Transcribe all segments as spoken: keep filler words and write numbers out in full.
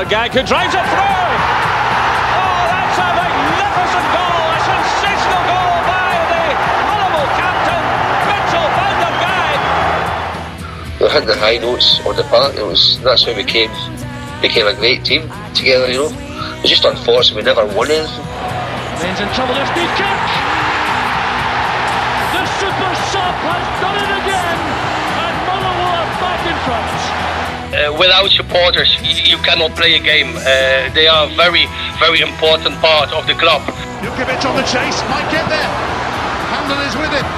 der Gag who drives it through. Oh, that's a magnificent goal, a sensational goal by the Motherwell captain, Mitchell van der Gag. We had the high notes on the park. It was that's how we became became a great team together. You know, it was just unfortunate we never won anything. Ben's in trouble. There's Steve Kirk. The super sub has done it again, and Motherwell are back in front. Uh, without supporters, you, you cannot play a game. Uh, they are a very, very important part of the club. Jukovic on the chase, might get there. Hamden is with it.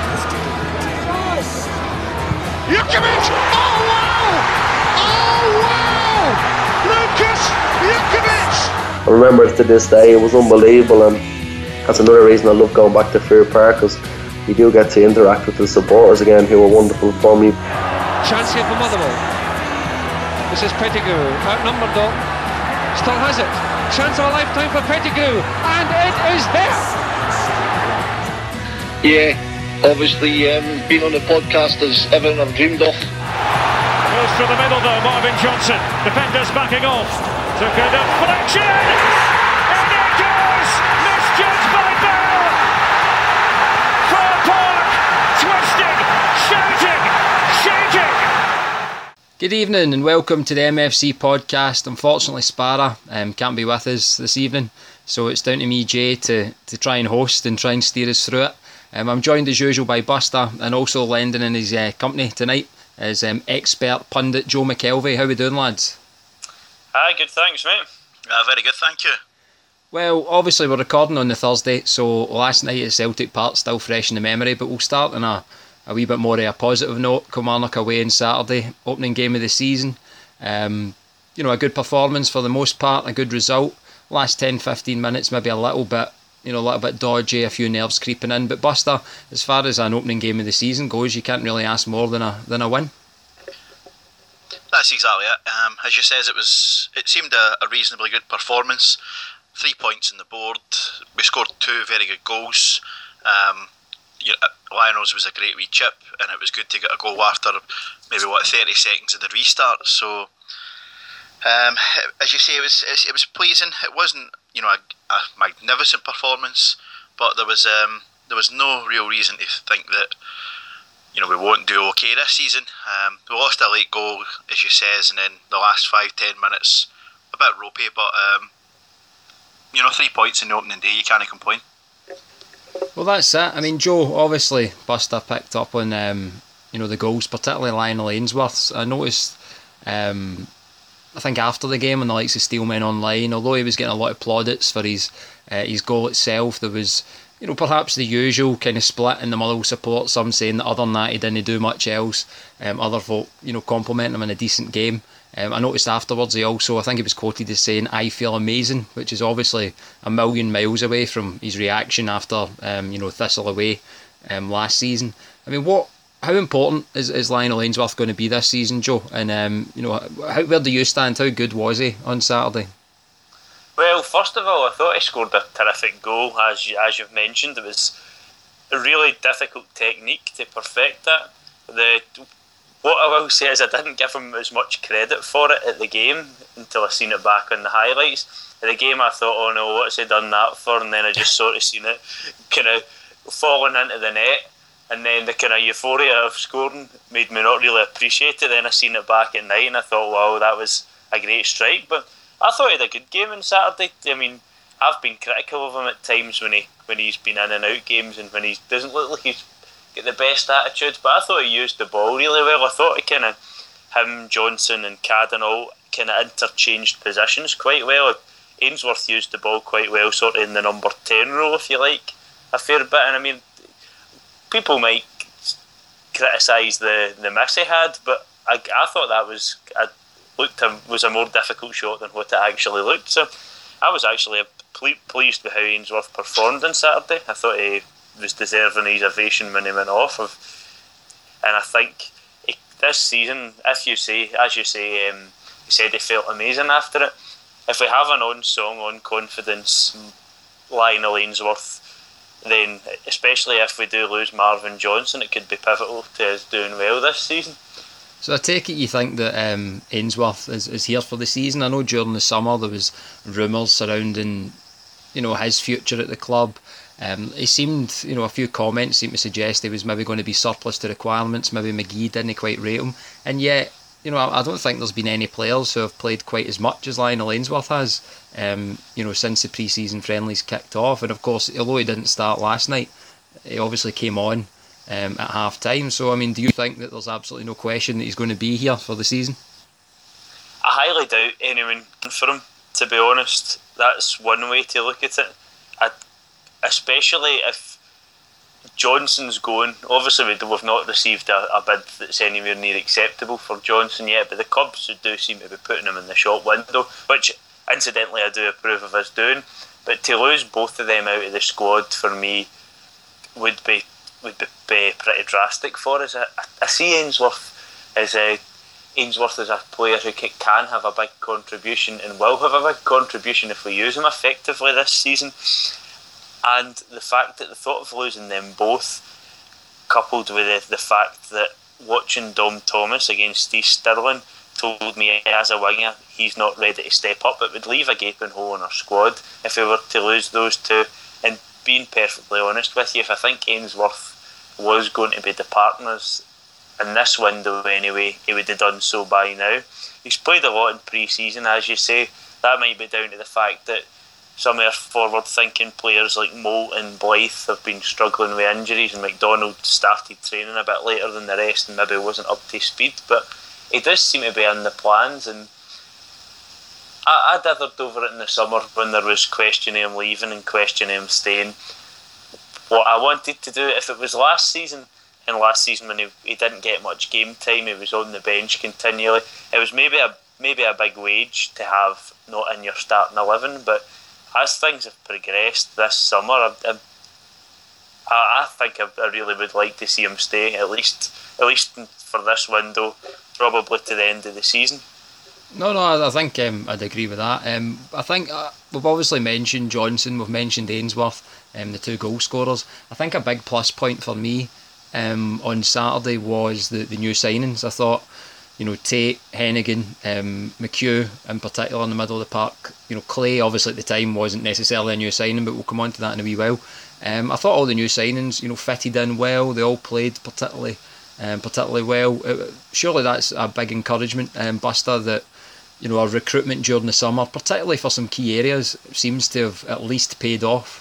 Jukovic! Oh wow! Oh wow! Lucas Jukovic! I remember it to this day. It was unbelievable, and that's another reason I love going back to Fair Park, because you do get to interact with the supporters again, who were wonderful for me. Chance here for Motherwell. This is Pettigrew, outnumbered though. Still has it. Chance of a lifetime for Pettigrew, and it is there. Yeah, obviously um, being on the podcast is everything I've dreamed of. Goes through the middle though, Marvin Johnson. Defenders backing off. Took a deflection. And it goes! Misjudged by Bell. Fair Park, twisting, shouting, shaking. Good evening and welcome to the M F C podcast. Unfortunately, Sparrow um, can't be with us this evening, so it's down to me, Jay, to, to try and host and try and steer us through it. Um, I'm joined as usual by Buster, and also lending in his uh, company tonight is um, expert pundit Joe McKelvey. How we doing, lads? Hi, good, thanks, mate. Uh, very good, thank you. Well, obviously we're recording on the Thursday, so last night at Celtic Park still fresh in the memory, but we'll start on a, a wee bit more of a positive note. Kilmarnock away on Saturday, opening game of the season. Um, you know, a good performance for the most part, a good result. Last ten fifteen minutes maybe a little bit, you know, a little bit dodgy, a few nerves creeping in. But Buster, as far as an opening game of the season goes, you can't really ask more than a than a win. That's exactly it. Um, as you says, it was. It seemed a, a reasonably good performance. Three points on the board. We scored two very good goals. Um, you know, Lionel's was a great wee chip, and it was good to get a goal after maybe what thirty seconds of the restart. So, um, as you say, it was it was pleasing. It wasn't, you know, a, a magnificent performance, but there was um, there was no real reason to think that, you know, we won't do okay this season. Um, we lost a late goal, as you says, and then the last five, ten minutes, a bit ropey, but, um, you know, three points in the opening day, you can't complain. Well, that's it. I mean, Joe, obviously, Buster picked up on, um, you know, the goals, particularly Lionel Ainsworth's. I noticed, um, I think after the game, on the likes of Steelman Online, although he was getting a lot of plaudits for his, uh, his goal itself, there was, you know, perhaps the usual kind of split in the Motherwell support, some saying that other than that he didn't do much else, um, other folk, you know, complimenting him in a decent game. Um, I noticed afterwards he also, I think he was quoted as saying, "I feel amazing," which is obviously a million miles away from his reaction after, um, you know, Thistle away um, last season. I mean, what, how important is, is Lionel Ainsworth going to be this season, Joe? And, um, you know, how, where do you stand? How good was he on Saturday? Well, first of all, I thought he scored a terrific goal, as you, as you've mentioned. It was a really difficult technique to perfect that. The what I will say is I didn't give him as much credit for it at the game until I seen it back on the highlights. At the game, I thought, oh no, what's he done that for? And then I just sort of seen it kind of falling into the net. And then the kind of euphoria of scoring made me not really appreciate it. Then I seen it back at night and I thought, wow, that was a great strike. But I thought he had a good game on Saturday. I mean, I've been critical of him at times when he when he's been in and out games and when he doesn't look like he's got the best attitude. But I thought he used the ball really well. I thought he kind of, him, Johnson and Cadden all kind of interchanged positions quite well. Ainsworth used the ball quite well, sort of in the number ten role, if you like, a fair bit. And I mean, people might criticise the, the miss he had, but I, I thought that was... I, looked a, was a more difficult shot than what it actually looked. So I was actually ple- pleased with how Ainsworth performed on Saturday. I thought he was deserving his ovation when he went off. Of, and I think he, this season, if you say, as you say, um, he said he felt amazing after it. If we have an on-song, on-confidence Lionel Ainsworth, then especially if we do lose Marvin Johnson, it could be pivotal to us doing well this season. So I take it you think that um, Ainsworth is, is here for the season. I know during the summer there was rumours surrounding, you know, his future at the club. Um, he seemed, you know, a few comments seemed to suggest he was maybe going to be surplus to requirements. Maybe McGee didn't quite rate him, and yet, you know, I, I don't think there's been any players who have played quite as much as Lionel Ainsworth has. Um, you know, since the pre-season friendlies kicked off, and of course, although he didn't start last night, he obviously came on um, at half time. So, I mean, do you think that there's absolutely no question that he's going to be here for the season? I highly doubt anyone for him, to be honest. That's one way to look at it. I, especially if Johnson's going. Obviously, we- we've not received a, a bid that's anywhere near acceptable for Johnson yet, but the Cubs do seem to be putting him in the shop window, which, incidentally, I do approve of us doing. But to lose both of them out of the squad, for me, would be would be, be pretty drastic for us. I, I see Ainsworth as a Ainsworth is a player who can, can have a big contribution and will have a big contribution if we use him effectively this season. And the fact that the thought of losing them both, coupled with the, the fact that watching Dom Thomas against Steve Stirling told me as a winger he's not ready to step up, it would leave a gaping hole in our squad if we were to lose those two. And being perfectly honest with you, if I think Ainsworth was going to be departing us in this window anyway, he would have done so by now. He's played a lot in pre-season, as you say. That might be down to the fact that some of our forward-thinking players like Moult and Blythe have been struggling with injuries, and McDonald started training a bit later than the rest and maybe wasn't up to speed, but he does seem to be in the plans. And I, I dithered over it in the summer when there was questioning him leaving and questioning him staying. What I wanted to do, if it was last season, and last season when he, he didn't get much game time, he was on the bench continually, it was maybe a maybe a big wage to have not in your starting eleven, but as things have progressed this summer, I, I, I think I, I really would like to see him stay, at least at least for this window, probably to the end of the season. No, no, I I think um, I'd agree with that. Um, I think uh, we've obviously mentioned Johnson, we've mentioned Ainsworth, um, the two goal scorers. I think a big plus point for me um, on Saturday was the, the new signings. I thought, you know, Tate, Hennigan, um, McHugh in particular in the middle of the park. You know, Clay obviously at the time wasn't necessarily a new signing, but we'll come on to that in a wee while. Um, I thought all the new signings, you know, fitted in well. They all played particularly, um, particularly well. Uh, surely that's a big encouragement, um, Buster, that, you know, our recruitment during the summer, particularly for some key areas, seems to have at least paid off.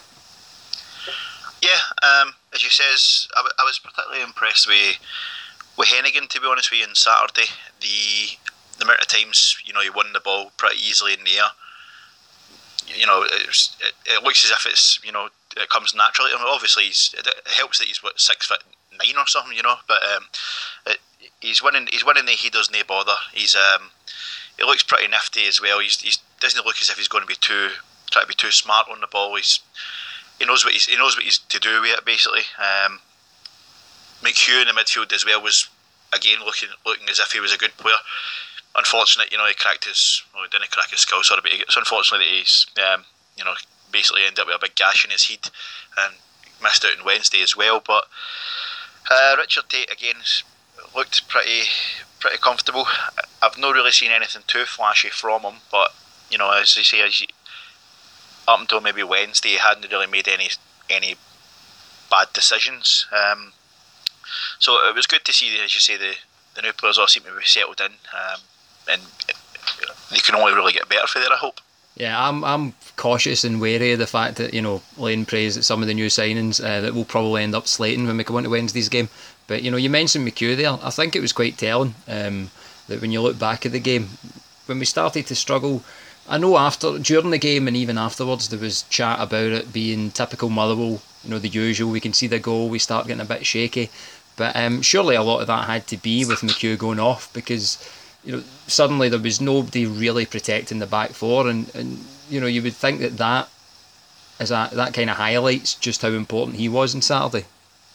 Yeah, um, as you says, I, w- I was particularly impressed with with Hennigan, to be honest with you, on Saturday. The the amount of times, you know, he won the ball pretty easily in the air. You know, it, was, it, it looks as if it's, you know, it comes naturally. I mean, obviously, he's, it helps that he's what, six foot nine or something, you know. But um, it, he's winning. He's winning the headers, no bother. He's um, he looks pretty nifty as well. He's, he's doesn't look as if he's going to be too try to be too smart on the ball. He's he knows what he's he knows what he's to do with it basically. Um, McHugh in the midfield as well was again looking looking as if he was a good player. Unfortunate, you know, he cracked his well, he didn't crack his skull, sorry, but it's unfortunate that he's um, you know, basically ended up with a big gash in his head and missed out on Wednesday as well. But uh, Richard Tate again looked pretty pretty comfortable. I've not really seen anything too flashy from him, but you know, as I say, as you, up until maybe Wednesday, he hadn't really made any any bad decisions. Um, so it was good to see, as you say, the, the new players all seem to be settled in, um, and it, they can only really get better for there, I hope. Yeah, I'm I'm cautious and wary of the fact that, you know, laying praise at some of the new signings uh, that will probably end up slating when we come on to Wednesday's game. But, you know, you mentioned McHugh there. I think it was quite telling um, that when you look back at the game, when we started to struggle, I know after during the game and even afterwards there was chat about it being typical Motherwell, you know, the usual. We can see the goal, we start getting a bit shaky. But um, surely a lot of that had to be with McHugh going off, because, you know, suddenly there was nobody really protecting the back four, and, and you know, you would think that that is a, that kind of highlights just how important he was on Saturday.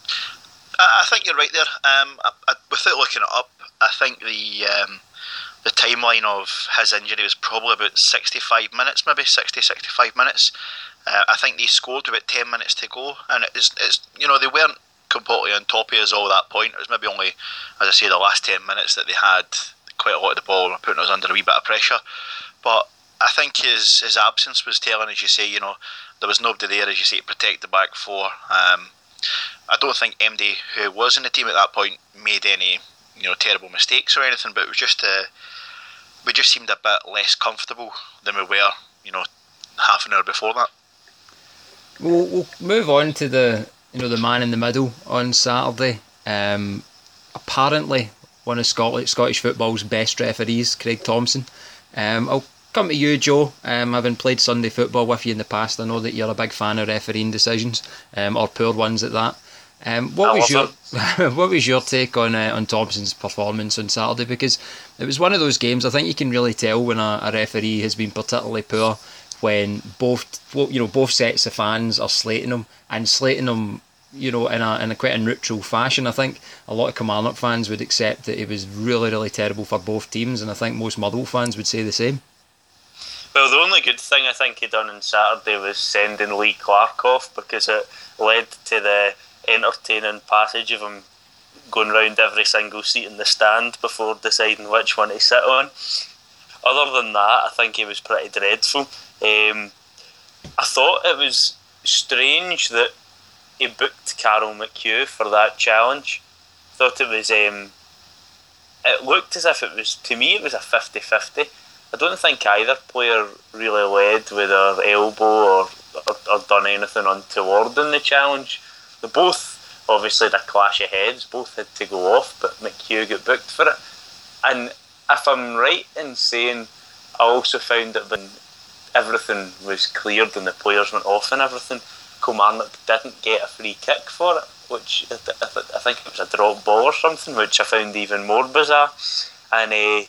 I think you're right there. Um, I, I, without looking it up, I think the um, the timeline of his injury was probably about sixty-five minutes, maybe sixty, sixty-five minutes. Uh, I think they scored about ten minutes to go, and it's it's you know, they weren't completely on top of us all that point. It was maybe only, as I say, the last ten minutes that they had quite a lot of the ball and putting us under a wee bit of pressure. But I think his his absence was telling, as you say. You know, there was nobody there, as you say, to protect the back four. Um, I don't think M D, who was in the team at that point, made any, you know, terrible mistakes or anything. But it was just uh, we just seemed a bit less comfortable than we were, you know, half an hour before that. We'll, we'll move on to the you know the man in the middle on Saturday. Um, apparently, one of Scotland, Scottish football's best referees, Craig Thompson. Um, I'll come to you, Joe. Um, having played Sunday football with you in the past, I know that you're a big fan of refereeing decisions, um, or poor ones at that. Um, what I was your it. what was your take on uh, on Thompson's performance on Saturday? Because it was one of those games. I think you can really tell when a, a referee has been particularly poor when both you know both sets of fans are slating him and slating him, you know, in a in a quite a neutral fashion. I think a lot of Kilmarnock fans would accept that it was really really terrible for both teams, and I think most Motherwell fans would say the same. Well, the only good thing I think he done on Saturday was sending Lee Clark off, because it led to the entertaining passage of him going round every single seat in the stand before deciding which one to sit on. Other than that, I think he was pretty dreadful. Um, I thought it was strange that he booked Carol McHugh for that challenge. Thought it was um, it looked as if it was, to me it was a fifty-fifty. I don't think either player really led with their elbow or, or, or done anything untoward in the challenge. They both obviously had a clash of heads, both had to go off, but McHugh got booked for it. And if I'm right in saying, I also found that when everything was cleared and the players went off and everything, Kilmarnock didn't get a free kick for it, which I, th- I, th- I think it was a drop ball or something, which I found even more bizarre. And uh,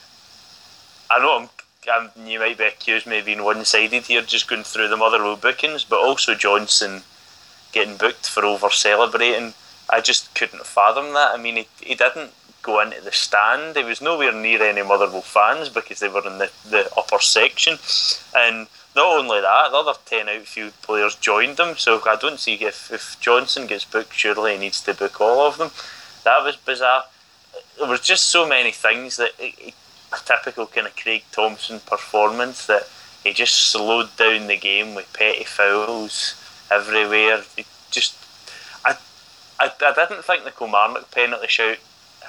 I know I'm, I'm, you might be accused of me being one-sided here, just going through the Motherwell bookings, but also Johnson getting booked for over-celebrating. I just couldn't fathom that. I mean, he, he didn't go into the stand. He was nowhere near any Motherwell fans because they were in the, the upper section. And not only that, the other ten outfield players joined him, so I don't see if, if Johnson gets booked, surely he needs to book all of them. That was bizarre. There was just so many things that it, it, a typical kind of Craig Thompson performance, that he just slowed down the game with petty fouls everywhere. It just, I, I, I didn't think the Kilmarnock penalty shout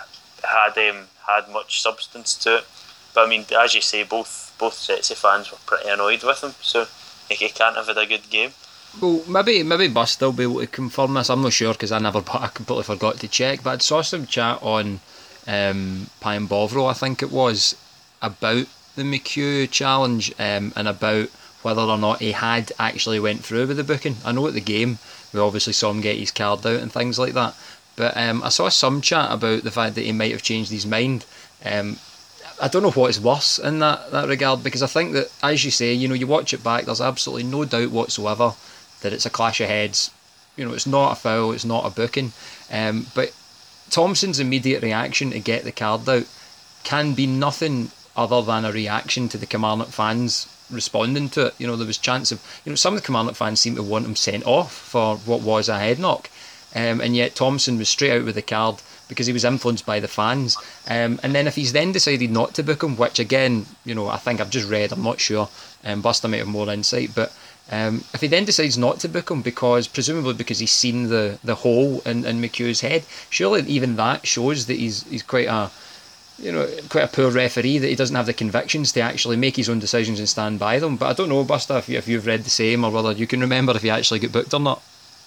had um, had much substance to it. But I mean, as you say, both both sets of fans were pretty annoyed with him, so he, he can't have had a good game. Well, maybe maybe Bust will be able to confirm this. I'm not sure because I never, I completely forgot to check. But I saw some chat on um, Pine Bovril, I think it was, about the McHugh challenge um, and about whether or not he had actually went through with the booking. I know at the game we obviously saw him get his card out and things like that, but um, I saw some chat about the fact that he might have changed his mind. Um, I don't know what is worse in that, that regard, because I think that, as you say, you know, you watch it back, there's absolutely no doubt whatsoever that it's a clash of heads. You know, it's not a foul, it's not a booking. Um, but Thompson's immediate reaction to get the card out can be nothing other than a reaction to the Kilmarnock fans responding to it. You know, there was chance of, you know, some of the Kilmarnock fans seemed to want him sent off for what was a head knock, um, and yet Thompson was straight out with the card because he was influenced by the fans. Um, and then if he's then decided not to book him, which again, you know, I think I've just read, I'm not sure, um, Buster might have more insight, but um, if he then decides not to book him because, presumably because he's seen the, the hole in, in McHugh's head, surely even that shows that he's he's quite a, you know, quite a poor referee, that he doesn't have the convictions to actually make his own decisions and stand by them. But I don't know, Buster, if, you, if you've read the same, or whether you can remember if he actually got booked or not.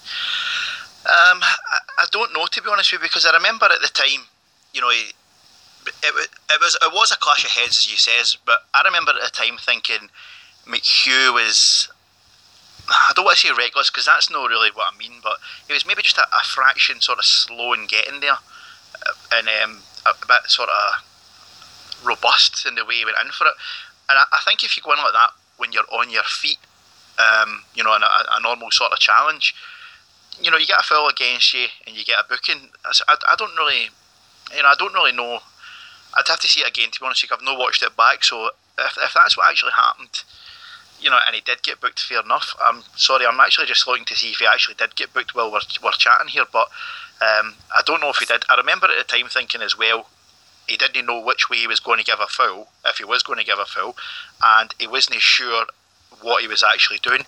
Um, I, I don't know, to be honest with you, because I remember at the time, you know, he, it, it was it was a clash of heads, as you says, but I remember at the time thinking McHugh was, I don't want to say reckless, because that's not really what I mean, but he was maybe just a, a fraction sort of slow in getting there, and um, a, a bit sort of robust in the way he went in for it. And I, I think if you go in like that when you're on your feet, um, you know, in a, a normal sort of challenge, you know, you get a foul against you and you get a booking. I, I don't really, you know, I don't really know. I'd have to see it again, to be honest with you. I've not watched it back, so if, if that's what actually happened, you know, and he did get booked, fair enough. I'm sorry, I'm actually just looking to see if he actually did get booked while we're, we're chatting here, but um, I don't know if he did. I remember at the time thinking as well, he didn't know which way he was going to give a foul, if he was going to give a foul, and he wasn't sure what he was actually doing.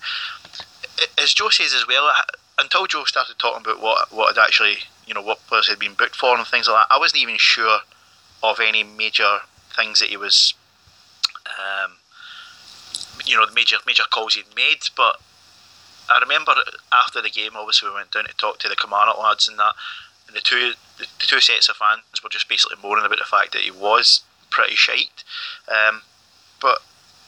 As Joe says as well, until Joe started talking about what what had actually, you know, what players had been booked for and things like that, I wasn't even sure of any major things that he was, um, you know, the major major calls he'd made. But I remember after the game, obviously we went down to talk to the Kilmarnock lads and that, and the two the, the two sets of fans were just basically moaning about the fact that he was pretty shite. Um, but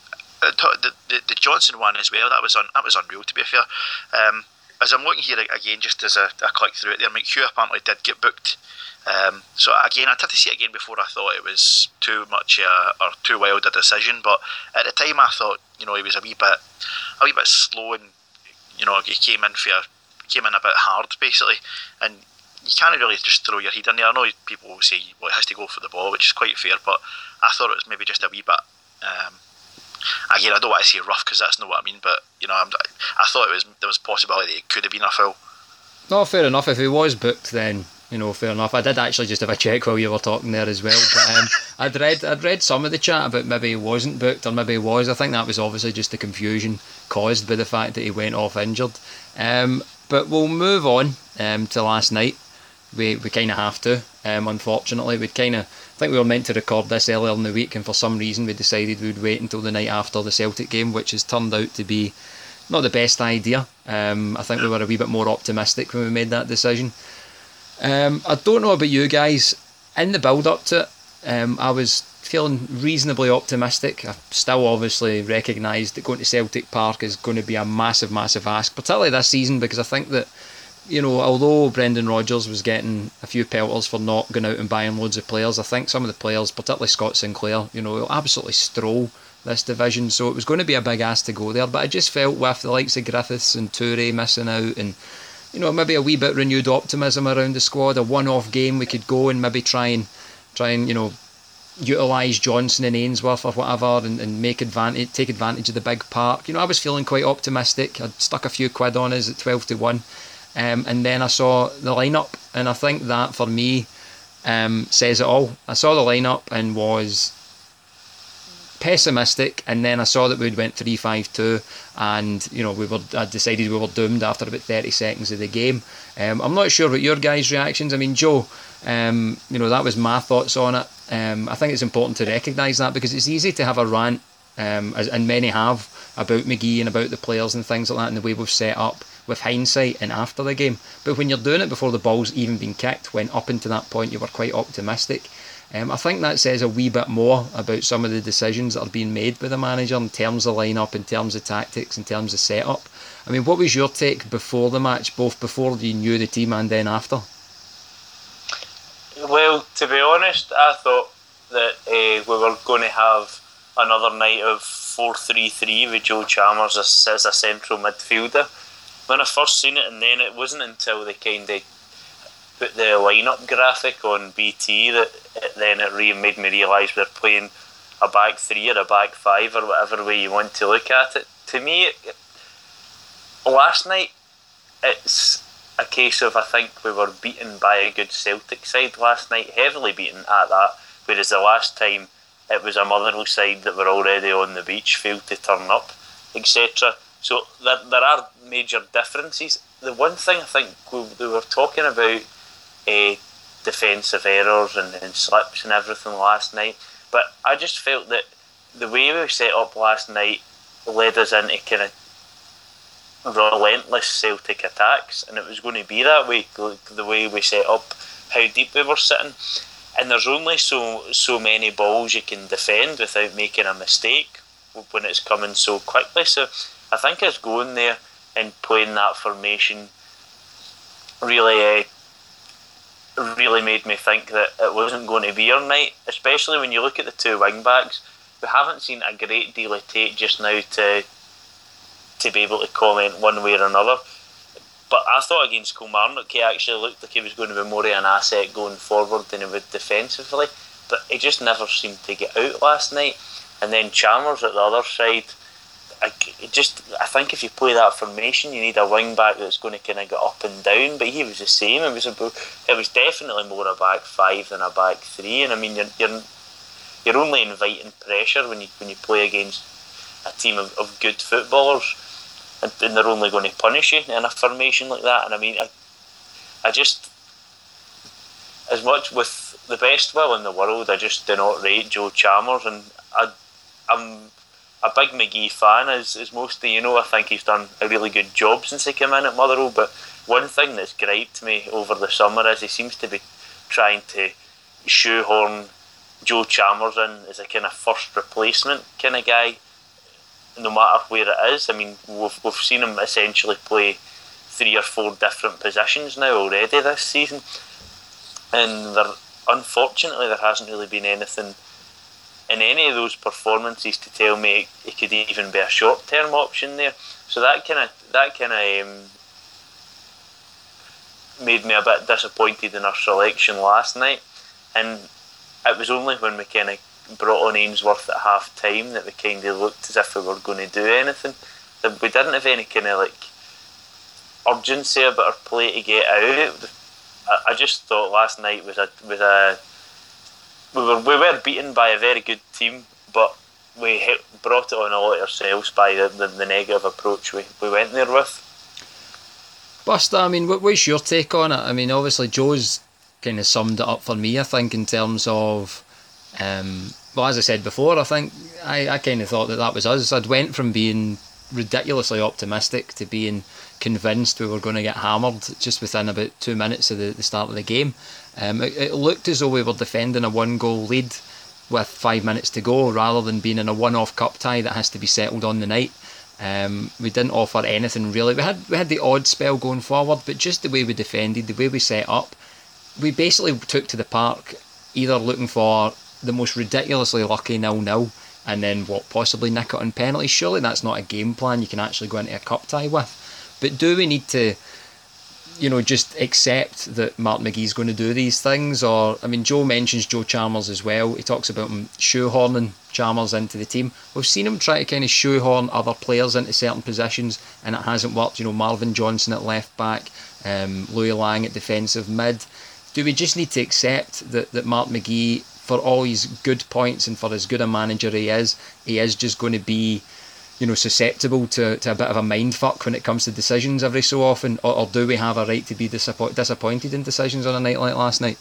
the, the the Johnson one as well, that was un, that was unreal, to be fair. Um, as I'm looking here again, just as a, a click through it there, McHugh apparently did get booked. Um, so again, I'd have to see it again before I thought it was too much uh, or too wild a decision. But at the time, I thought, you know, he was a wee bit a wee bit slow, and you know, he came in for came in a bit hard basically, and you can't really just throw your head in there. I know people will say, well, it has to go for the ball, which is quite fair, but I thought it was maybe just a wee bit. Um, again, I don't want to say rough because that's not what I mean, but you know, I'm, I thought it was there was a possibility it could have been a foul. No, fair enough. If he was booked, then you know, fair enough. I did actually just have a check while you were talking there as well. But um, I'd read I'd read some of the chat about maybe he wasn't booked or maybe he was. I think that was obviously just the confusion caused by the fact that he went off injured. Um, but we'll move on um, to last night. We we kind of have to, um, unfortunately. We'd kind of, I think we were meant to record this earlier in the week, and for some reason we decided we'd wait until the night after the Celtic game, which has turned out to be not the best idea. Um, I think we were a wee bit more optimistic when we made that decision. Um, I don't know about you guys. In the build-up to it, um, I was feeling reasonably optimistic. I still obviously recognise that going to Celtic Park is going to be a massive, massive ask, particularly this season, because I think that, you know, although Brendan Rodgers was getting a few pelters for not going out and buying loads of players, I think some of the players, particularly Scott Sinclair, you know, will absolutely stroll this division. So it was going to be a big ask to go there. But I just felt with the likes of Griffiths and Toure missing out, and you know, maybe a wee bit renewed optimism around the squad, a one-off game we could go and maybe try and try and you know utilise Johnson and Ainsworth or whatever, and, and make advantage, take advantage of the big park. You know, I was feeling quite optimistic. I'd stuck a few quid on us at twelve to one. Um, and then I saw the lineup, and I think that for me um, says it all. I saw the lineup and was pessimistic, and then I saw that we'd went three five two, and you know we were. I decided we were doomed after about thirty seconds of the game. Um, I'm not sure about your guys' reactions. I mean, Joe, um, you know that was my thoughts on it. Um, I think it's important to recognise that, because it's easy to have a rant, um, as and many have, about McGee and about the players and things like that, and the way we've set up with hindsight and after the game. But when you're doing it before the ball's even been kicked, when up until that point you were quite optimistic, um, I think that says a wee bit more about some of the decisions that are being made by the manager in terms of lineup, in terms of tactics, in terms of setup. I mean, what was your take before the match, both before you knew the team and then after? Well, to be honest, I thought that uh, we were going to have another night of four three three with Joe Chalmers as, as a central midfielder. When I first seen it, and then it wasn't until they kind of put the lineup graphic on B T that it, then it really made me realise we're playing a back three or a back five or whatever way you want to look at it. To me, it, it, last night, it's a case of, I think we were beaten by a good Celtic side last night, heavily beaten at that, whereas the last time it was a Motherwell side that were already on the beach, failed to turn up, et cetera. So there, there are major differences. The one thing I think we, we were talking about uh, defensive errors and, and slips and everything last night, but I just felt that the way we set up last night led us into kind of relentless Celtic attacks, and it was going to be that way, the way we set up, how deep we were sitting. And there's only so so many balls you can defend without making a mistake when it's coming so quickly. So I think us going there and playing that formation really, uh, really made me think that it wasn't going to be our night. Especially when you look at the two wing backs, we haven't seen a great deal of Tate just now to to be able to comment one way or another. But I thought against Kilmarnock he actually looked like he was going to be more of an asset going forward than he would defensively. But he just never seemed to get out last night. And then Chalmers at the other side, I, it just I think if you play that formation, you need a wing back that's going to kind of get up and down. But he was the same. It was a, it was definitely more a back five than a back three. And I mean, you're you're, you're only inviting pressure when you when you play against a team of, of good footballers, and, and they're only going to punish you in a formation like that. And I mean, I I just, as much with the best will in the world, I just do not rate Joe Chalmers, and I I'm. a big McGee fan, as, as most of you know. I think he's done a really good job since he came in at Motherwell, but one thing that's griped me over the summer is he seems to be trying to shoehorn Joe Chalmers in as a kind of first replacement kind of guy, no matter where it is. I mean, we've, we've seen him essentially play three or four different positions now already this season, and there, unfortunately there hasn't really been anything in any of those performances to tell me it could even be a short-term option there. So that kind of that kind of um, made me a bit disappointed in our selection last night. And it was only when we kind of brought on Ainsworth at half time that we kind of looked as if we were going to do anything. That we didn't have any kind of like urgency about our play to get out. I, I just thought last night was a was a We were we were beaten by a very good team, but we hit, brought it on a lot ourselves by the, the, the negative approach we, we went there with. Buster, I mean, what, what's your take on it? I mean, obviously Joe's kind of summed it up for me, I think, in terms of, um, well, as I said before, I think I, I kind of thought that that was us. I'd went from being ridiculously optimistic to being convinced we were going to get hammered just within about two minutes of the, the start of the game. Um, it, it looked as though we were defending a one goal lead with five minutes to go rather than being in a one-off cup tie that has to be settled on the night. Um, we didn't offer anything really. We had we had the odd spell going forward, but just the way we defended, the way we set up, we basically took to the park either looking for the most ridiculously lucky nil-nil and then what, possibly nick it on penalties. Surely that's not a game plan you can actually go into a cup tie with. But do we need to, you know, just accept that Mark McGee's going to do these things? Or, I mean, Joe mentions Joe Chalmers as well. He talks about him shoehorning Chalmers into the team. We've seen him try to kind of shoehorn other players into certain positions and it hasn't worked. You know, Marvin Johnson at left back, um, Louis Lang at defensive mid. Do we just need to accept that, that Mark McGee, for all his good points and for as good a manager he is, he is just going to be, you know, susceptible to, to a bit of a mindfuck when it comes to decisions every so often? Or, or do we have a right to be disappoint, disappointed in decisions on a night like last night?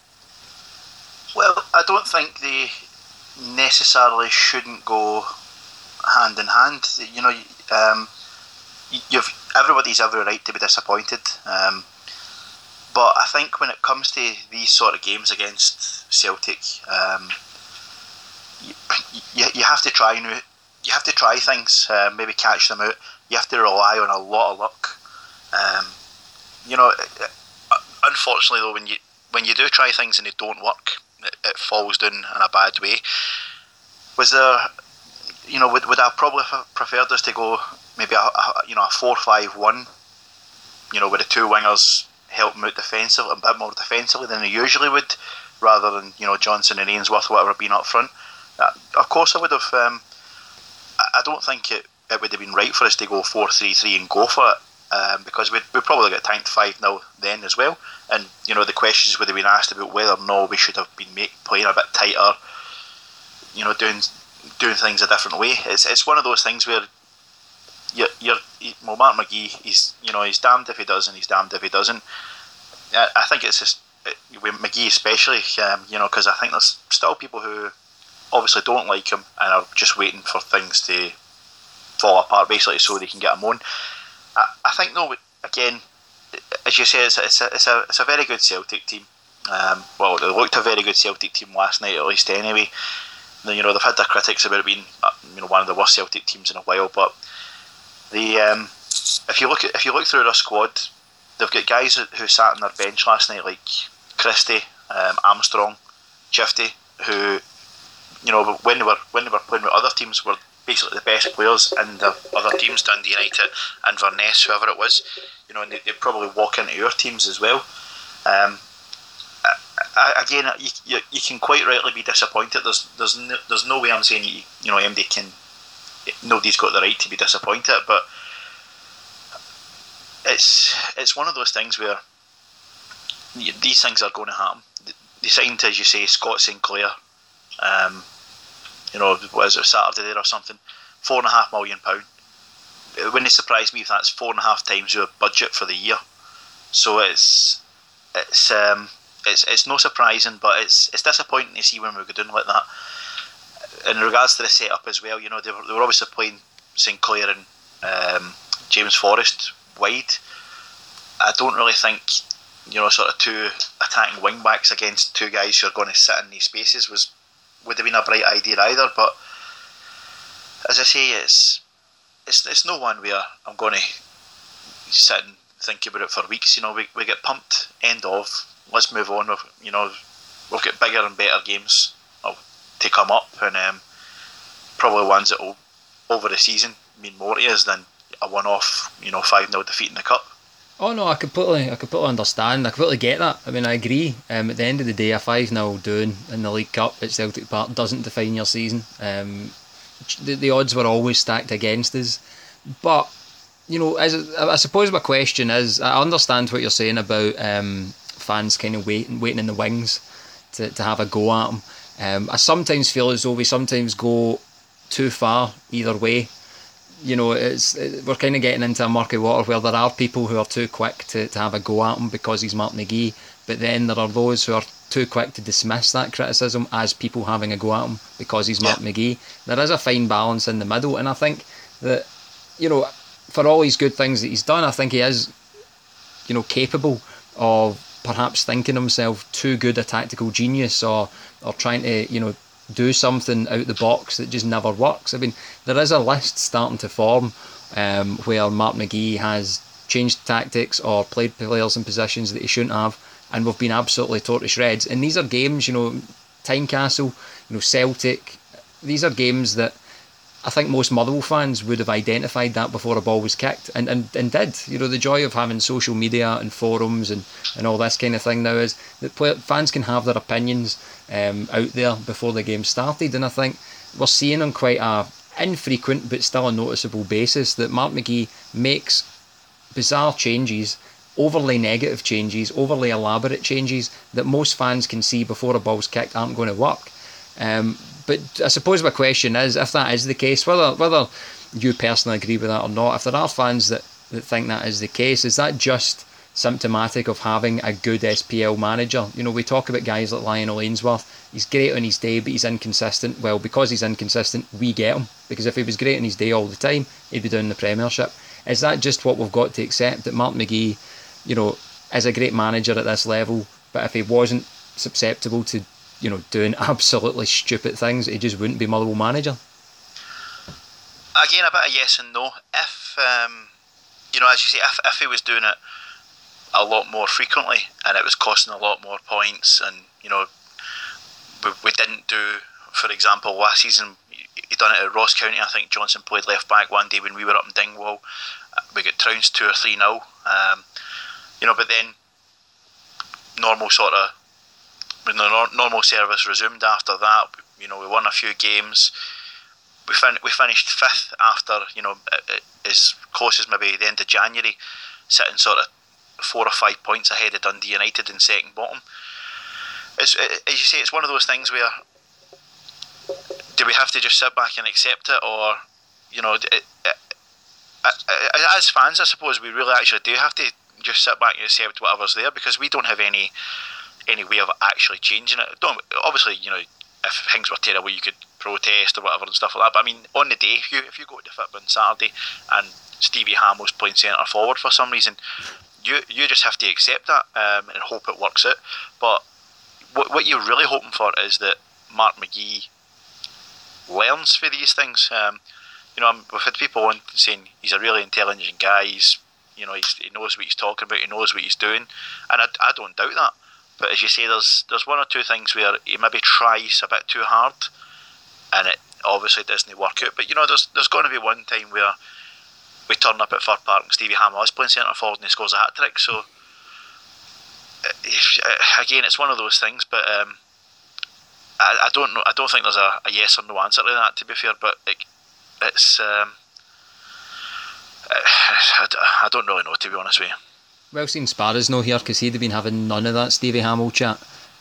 Well, I don't think they necessarily shouldn't go hand in hand. You know, um, you've everybody's every right to be disappointed. Um, but I think when it comes to these sort of games against Celtic, um, you, you, you have to try new. You have to try things, uh, maybe catch them out. You have to rely on a lot of luck. Um, you know, unfortunately though, when you when you do try things and they don't work, it, it falls down in a bad way. Was there, you know, would would I probably have preferred us to go maybe a, a you know a four five one, you know, with the two wingers help them out defensively, a bit more defensively than they usually would, rather than, you know, Johnson and Ainsworth, whatever, being up front. Uh, of course, I would have. Um, I don't think it, it would have been right for us to go four three three and go for it, um, because we'd, we'd probably get tanked five nil then as well. And, you know, the questions would have been asked about whether or no we should have been make, playing a bit tighter, you know, doing doing things a different way. It's it's one of those things where you're, you're well, Mark McGee, he's, you know, he's damned if he does and he's damned if he doesn't. I, I think it's just, it, with McGee especially, um, you know, because I think there's still people who obviously don't like him and are just waiting for things to fall apart basically so they can get him on. I, I think though, again, as you say, it's a, it's a, it's a, it's a very good Celtic team. Um, well, they looked a very good Celtic team last night, at least anyway. You know, they've had their critics about it being, you know, one of the worst Celtic teams in a while, but the um, if you look at if you look through their squad, they've got guys who sat on their bench last night like Christie, um, Armstrong, Chifty, who, you know, when they were when they were playing with other teams, were basically the best players in the other teams, Dundee United and Inverness, whoever it was. You know, and they, they'd probably walk into your teams as well. Um, I, again, you, you you can quite rightly be disappointed. There's there's no, there's no way I'm saying you, you know M D can nobody's got the right to be disappointed. But it's it's one of those things where these things are going to happen. They signed, as you say, Scott Sinclair. Um, you know, was it Saturday there or something? Four and a half million pound. It wouldn't surprise me if that's four and a half times your budget for the year. So it's it's um it's it's no surprising, but it's it's disappointing to see when we go down like that. In regards to the setup as well, you know, they were, they were obviously playing Sinclair and um, James Forrest wide. I don't really think, you know, sort of two attacking wing backs against two guys who are going to sit in these spaces was would have been a bright idea either. But as I say, it's it's it's no one where I'm going to sit and think about it for weeks. You know, we we get pumped. End of. Let's move on. We've, you know, we've got bigger and better games to come up, and um, probably ones that will over the season mean more to us than a one-off, you know, five nil defeat in the cup. Oh no, I completely, I completely understand. I completely get that. I mean, I agree. Um, at the end of the day, a five nil doing in the League Cup at Celtic Park doesn't define your season. Um, the, the odds were always stacked against us. But, you know, as I suppose my question is, I understand what you're saying about um, fans kind of waiting, waiting in the wings to, to have a go at them. Um, I sometimes feel as though we sometimes go too far either way. You know, it's it, we're kind of getting into a murky water where there are people who are too quick to, to have a go at him because he's Mark McGee, but then there are those who are too quick to dismiss that criticism as people having a go at him because he's Mark yeah. McGee. There is a fine balance in the middle, and I think that, you know, for all his good things that he's done, I think he is, you know, capable of perhaps thinking himself too good a tactical genius, or or trying to, you know, do something out the box that just never works. I mean, there is a list starting to form um, where Mark McGee has changed tactics or played players in positions that he shouldn't have, and we've been absolutely tore to shreds. And these are games, you know, Tynecastle, you know, Celtic, these are games that I think most Motherwell fans would have identified that before a ball was kicked, and, and, and did. You know, the joy of having social media and forums and, and all this kind of thing now is that play, fans can have their opinions um, out there before the game started, and I think we're seeing on quite a infrequent but still a noticeable basis that Mark McGee makes bizarre changes, overly negative changes, overly elaborate changes that most fans can see before a ball's kicked aren't going to work. Um, But I suppose my question is, if that is the case, whether whether you personally agree with that or not, if there are fans that, that think that is the case, is that just symptomatic of having a good S P L manager? You know, we talk about guys like Lionel Ainsworth. He's great on his day, but he's inconsistent. Well, because he's inconsistent, we get him. Because if he was great on his day all the time, he'd be down in the Premiership. Is that just what we've got to accept, that Mark McGee, you know, is a great manager at this level, but if he wasn't susceptible to, you know, doing absolutely stupid things, he just wouldn't be Motherwell manager? Again, a bit of yes and no. If, um, you know, as you say, if, if he was doing it a lot more frequently and it was costing a lot more points, and, you know, we, we didn't do, for example, last season, he done it at Ross County. I think Johnson played left back one day when we were up in Dingwall. We got trounced two or three nil. Um, you know, but then normal sort of, when the normal service resumed after that, you know, we won a few games. We fin- we finished fifth after, you know, as close as maybe the end of January, sitting sort of four or five points ahead of Dundee United in second bottom. It's, as you say, it's one of those things where, do we have to just sit back and accept it, or, you know, it, it, it, as fans, I suppose we really actually do have to just sit back and accept whatever's there, because we don't have any any way of actually changing it. Don't, obviously, you know, if things were terrible, you could protest or whatever and stuff like that. But I mean, on the day, if you if you go to the F I P on Saturday and Stevie Hamill's playing centre forward for some reason, you you just have to accept that um, and hope it works out. But what what you're really hoping for is that Mark McGee learns for these things. Um, you know, we've had people on saying he's a really intelligent guy. He's, you know, he's, he knows what he's talking about. He knows what he's doing, and I, I don't doubt that. But as you say, there's there's one or two things where he maybe tries a bit too hard, and it obviously doesn't work out. But you know, there's there's going to be one time where we turn up at Fir Park and Stevie Hamill is playing centre forward and he scores a hat trick. So if, again, it's one of those things. But um, I, I don't know. I don't think there's a, a yes or no answer to that, to be fair. But it, it's um, I, I don't really know, to be honest with you. Well seen Sparrow's no here because he'd have been having none of that Stevie Hamill chat.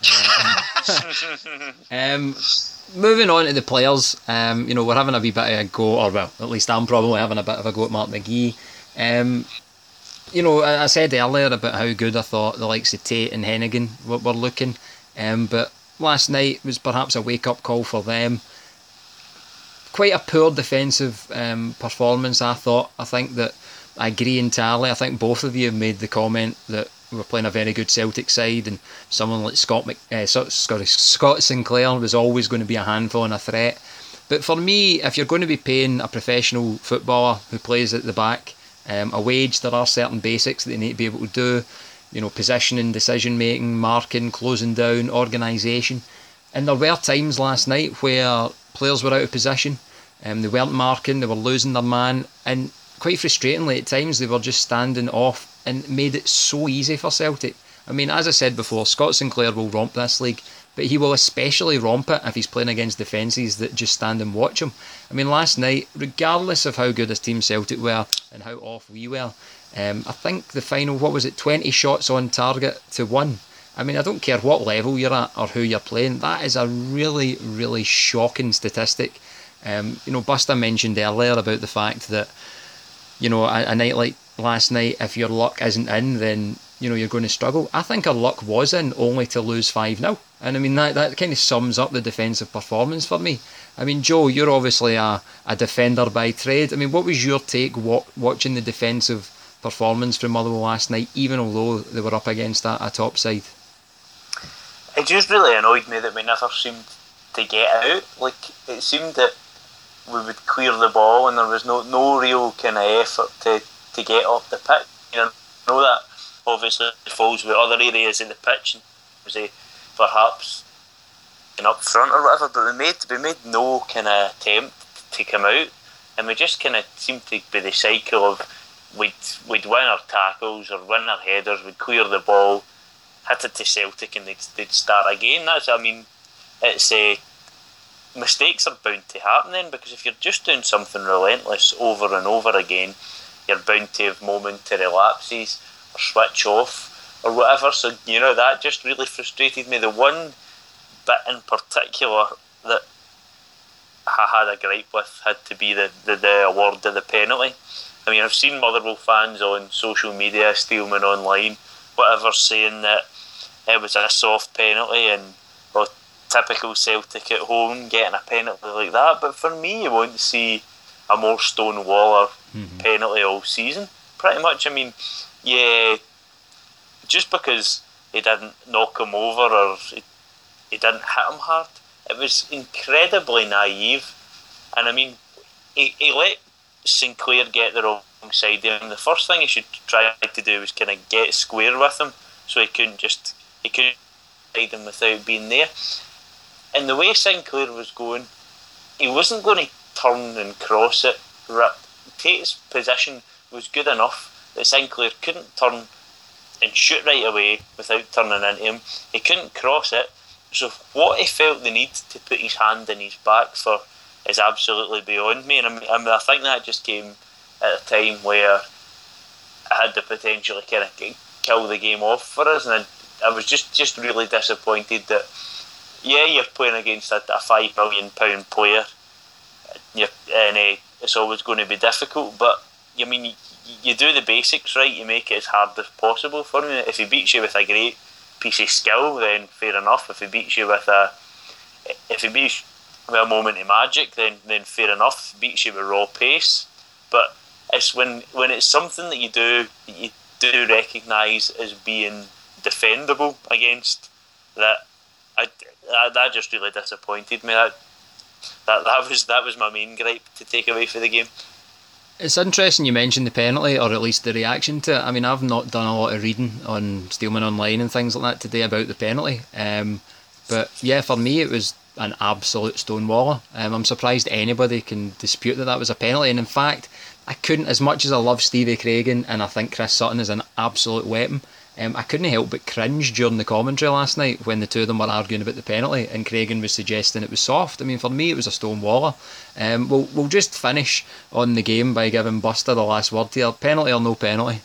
um, moving on to the players, um, you know, we're having a wee bit of a go, or well, at least I'm probably having a bit of a go at Mark McGee. Um, you know, I, I said earlier about how good I thought the likes of Tate and Hennigan were, were looking, um, but last night was perhaps a wake-up call for them. Quite a poor defensive um, performance, I thought. I think that I agree entirely. I think both of you have made the comment that we were playing a very good Celtic side, and someone like Scott Mc, uh, sorry, Scott Sinclair was always going to be a handful and a threat. But for me, if you're going to be paying a professional footballer who plays at the back um, a wage, there are certain basics that they need to be able to do. You know, positioning, decision making, marking, closing down, organisation. And there were times last night where players were out of position, um, they weren't marking, they were losing their man, and quite frustratingly at times they were just standing off and made it so easy for Celtic. I mean, as I said before, Scott Sinclair will romp this league, but he will especially romp it if he's playing against defences that just stand and watch him. I mean, last night, regardless of how good his team Celtic were and how off we were, um, I think the final, what was it, twenty shots on target to one. I mean, I don't care what level you're at or who you're playing, that is a really, really shocking statistic. Um, you know, Buster mentioned earlier about the fact that, you know, a, a night like last night, if your luck isn't in, then, you know, you're going to struggle. I think our luck was in only to lose five nil. And I mean, that, that kind of sums up the defensive performance for me. I mean, Joe, you're obviously a, a defender by trade. I mean, what was your take wa- watching the defensive performance from Motherwell last night, even although they were up against a, a top side? It just really annoyed me that we never seemed to get out. Like, it seemed that we would clear the ball and there was no no real kind of effort to, to get up the pitch. You know, I know that obviously falls with other areas in the pitch, and perhaps up front or whatever, but we made we made no kind of attempt to come out, and we just kind of seemed to be the cycle of we'd we'd win our tackles or win our headers, we'd clear the ball, hit it to Celtic, and they'd, they'd start again. That's, I mean, it's a uh, mistakes are bound to happen then, because if you're just doing something relentless over and over again, you're bound to have momentary lapses or switch off or whatever. So, you know, that just really frustrated me. The one bit in particular that I had a gripe with had to be the, the, the award of the penalty. I mean, I've seen Motherwell fans on social media, Steelman online, whatever, saying that it was a soft penalty and, well, typical Celtic at home getting a penalty like that. But for me, you won't see a more Stonewaller mm-hmm. penalty all season, pretty much. I mean, yeah, just because he didn't knock him over or he, he didn't hit him hard, it was incredibly naive. And I mean, he, he let Sinclair get the wrong side of him. The first thing he should try to do was kind of get square with him, so he couldn't just he couldn't hide him without being there. And the way Sinclair was going, he wasn't going to turn and cross it. Tate's position was good enough that Sinclair couldn't turn and shoot right away without turning into him. He couldn't cross it. So what he felt the need to put his hand in his back for is absolutely beyond me. And I, mean, I, mean, I think that just came at a time where I had the potential to kind of kill the game off for us. And I, I was just, just really disappointed that, yeah, you're playing against a, a five million pound player, you're, and uh, it's always going to be difficult. But I mean, you, you do the basics right. You make it as hard as possible for him. If he beats you with a great piece of skill, then fair enough. If he beats you with a, if he beats you with a moment of magic, then then fair enough. If he beats you with raw pace, but it's when when it's something that you do that you do recognise as being defendable against that. I, that, that just really disappointed me. That, that that was that was my main gripe to take away for the game. It's interesting you mentioned the penalty, or at least the reaction to it. I mean, I've not done a lot of reading on Steelman Online and things like that today about the penalty. Um, but yeah, for me it was an absolute stonewaller. Um, I'm surprised anybody can dispute that that was a penalty. And in fact, I couldn't, as much as I love Stevie Craigan and I think Chris Sutton is an absolute weapon, Um, I couldn't help but cringe during the commentary last night when the two of them were arguing about the penalty and Craigan was suggesting it was soft. I mean, for me, it was a stone waller. Um, we'll, we'll just finish on the game by giving Buster the last word here. Penalty or no penalty?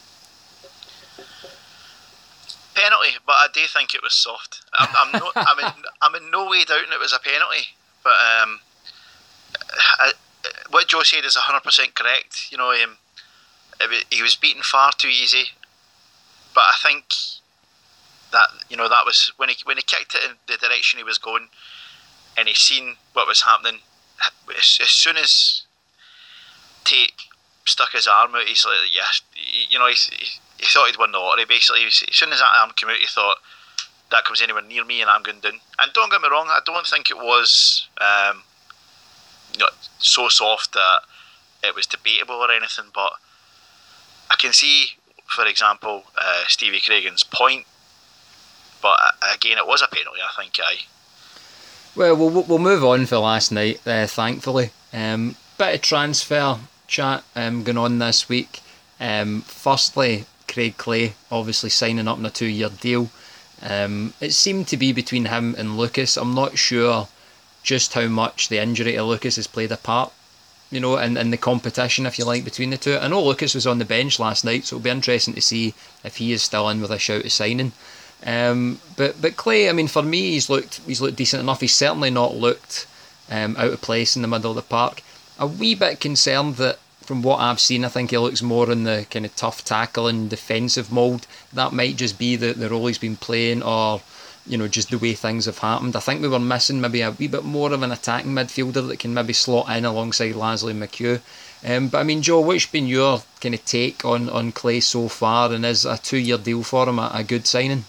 Penalty, but I do think it was soft. I'm, I'm, no, I'm, in, I'm in no way doubting it was a penalty, but um, I, what Joe said is one hundred percent correct. You know, um, it, he was beaten far too easy, but I think that, you know, that was when he when he kicked it in the direction he was going, and he seen what was happening. As, as soon as Tate stuck his arm out, he's like, yes, you know, he, he, he thought he'd won the lottery. Basically, as soon as that arm came out, he thought, that comes anywhere near me and I'm going down. And don't get me wrong, I don't think it was um, you know, so soft that it was debatable or anything, but I can see, for example, uh, Stevie Craigan's point, but uh, again, it was a penalty, I think. Aye. Well, we'll we'll move on for last night, uh, thankfully. Um, bit of transfer chat um, going on this week. Um, firstly, Craig Clay obviously signing up on a two-year deal. Um, it seemed to be between him and Lucas. I'm not sure just how much the injury to Lucas has played a part, you know, in, in the competition, if you like, between the two. I know Lucas was on the bench last night, so it'll be interesting to see if he is still in with a shout of signing. Um, but but Clay, I mean, for me, he's looked he's looked decent enough. He's certainly not looked um, out of place in the middle of the park. A wee bit concerned that, from what I've seen, I think he looks more in the kind of tough tackling defensive mould. That might just be the, the role he's been playing, or, you know, just the way things have happened. I think we were missing maybe a wee bit more of an attacking midfielder that can maybe slot in alongside Lasley McHugh. Um, but I mean, Joe, what's been your kind of take on, on Clay so far, and is a two-year deal for him a, a good signing?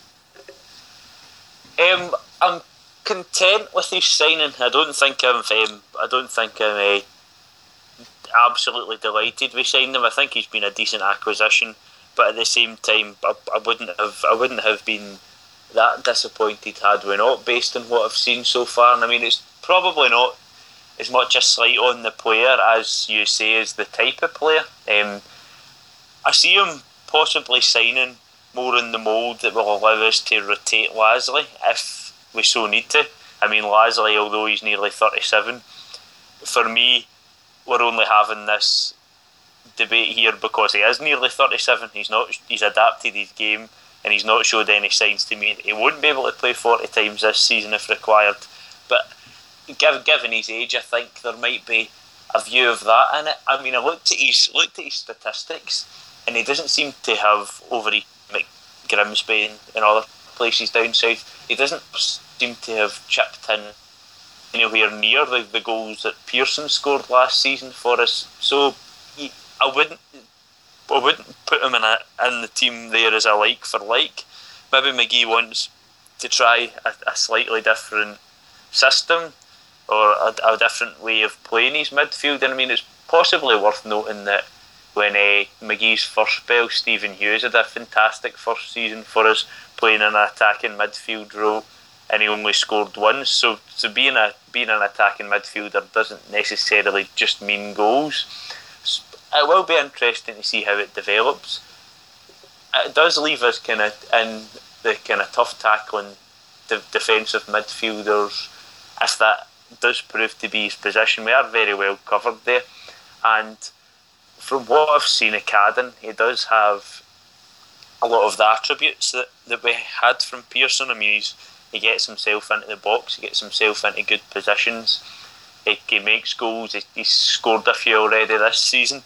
Um, I'm content with his signing. I don't think I'm. Um, I don't think I'm uh, absolutely delighted with signing him. I think he's been a decent acquisition, but at the same time, I, I wouldn't have. I wouldn't have been that disappointed had we not, based on what I've seen so far. And I mean, it's probably not as much a slight on the player as you say is the type of player. Um, I see him possibly signing more in the mould that will allow us to rotate Lasley if we so need to. I mean, Lasley, although he's nearly thirty-seven, for me, we're only having this debate here because he is nearly thirty-seven. He's not. He's adapted his game, and he's not showed any signs to me that he wouldn't be able to play forty times this season if required. But given his age, I think there might be a view of that in it. I mean, I looked at his looked at his statistics, and he doesn't seem to have over like Grimsby and, and other places down south. He doesn't seem to have chipped in anywhere near the, the goals that Pearson scored last season for us. So he, I wouldn't I wouldn't put him in a, in the team there as a like for like. Maybe McGee wants to try a, a slightly different system or a, a different way of playing his midfield. And I mean, it's possibly worth noting that when uh, McGee's first spell, Stephen Hughes had a fantastic first season for us, playing in an attacking midfield role, and he only scored once. So, so being a being an attacking midfielder doesn't necessarily just mean goals. It will be interesting to see how it develops. It does leave us kind of in the kind of tough tackling de- defensive midfielders. If that does prove to be his position, we are very well covered there. And from what I've seen of Cadden, he does have a lot of the attributes that, that we had from Pearson. I mean, he's, he gets himself into the box, he gets himself into good positions, he, he makes goals, he, he's scored a few already this season.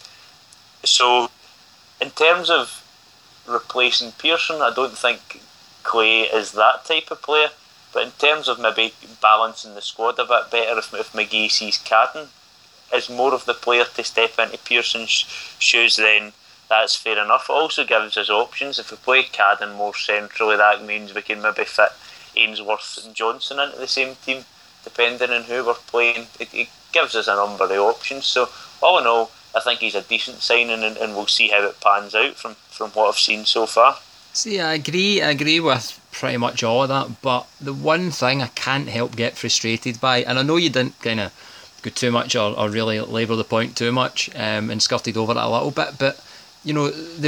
So, in terms of replacing Pearson, I don't think Clay is that type of player. But in terms of maybe balancing the squad a bit better, if, if McGee sees Cadden is more of the player to step into Pearson's shoes, then that's fair enough. It also gives us options. If we play Cadden more centrally, that means we can maybe fit Ainsworth and Johnson into the same team, depending on who we're playing. It, it gives us a number of options. So, all in all, I think he's a decent signing, and, and we'll see how it pans out from, from what I've seen so far. See, I agree, I agree with pretty much all of that, but the one thing I can't help get frustrated by, and I know you didn't kind of go too much or, or really labour the point too much um, and skirted over it a little bit, but, you know, the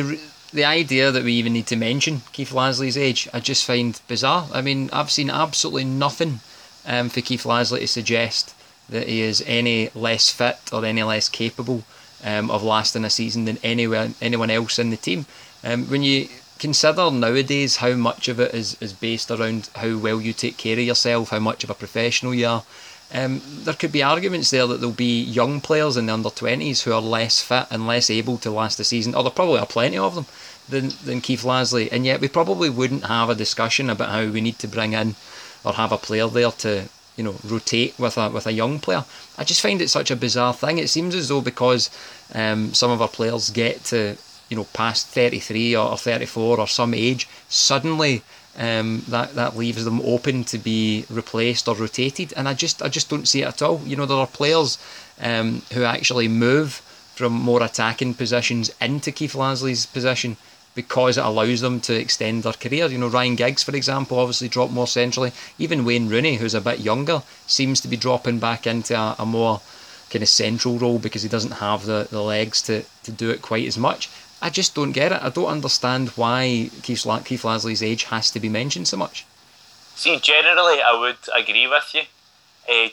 the idea that we even need to mention Keith Lasley's age, I just find bizarre. I mean, I've seen absolutely nothing um, for Keith Lasley to suggest that he is any less fit or any less capable um, of lasting a season than anyone anyone else in the team. Um, when you consider nowadays how much of it is, is based around how well you take care of yourself, how much of a professional you are, um, there could be arguments there that there'll be young players in the under twenties who are less fit and less able to last the season, or there probably are plenty of them, than, than Keith Lasley, and yet we probably wouldn't have a discussion about how we need to bring in or have a player there to, you know, rotate with a with a young player. I just find it such a bizarre thing. It seems as though because um, some of our players get to, you know, past thirty-three or thirty-four or some age, suddenly um, that that leaves them open to be replaced or rotated, and I just I just don't see it at all. You know, there are players um, who actually move from more attacking positions into Keith Lasley's position because it allows them to extend their career. You know, Ryan Giggs, for example, obviously dropped more centrally. Even Wayne Rooney, who's a bit younger, seems to be dropping back into a, a more kind of central role because he doesn't have the, the legs to, to do it quite as much. I just don't get it. I don't understand why Keith, La- Keith Lasley's age has to be mentioned so much. See, generally, I would agree with you. Uh,